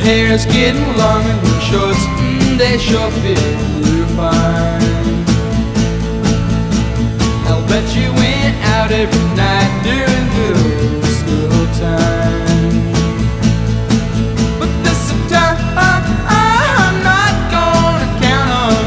hair's getting long and your shorts, they sure fit you fine. I'll bet you went out every night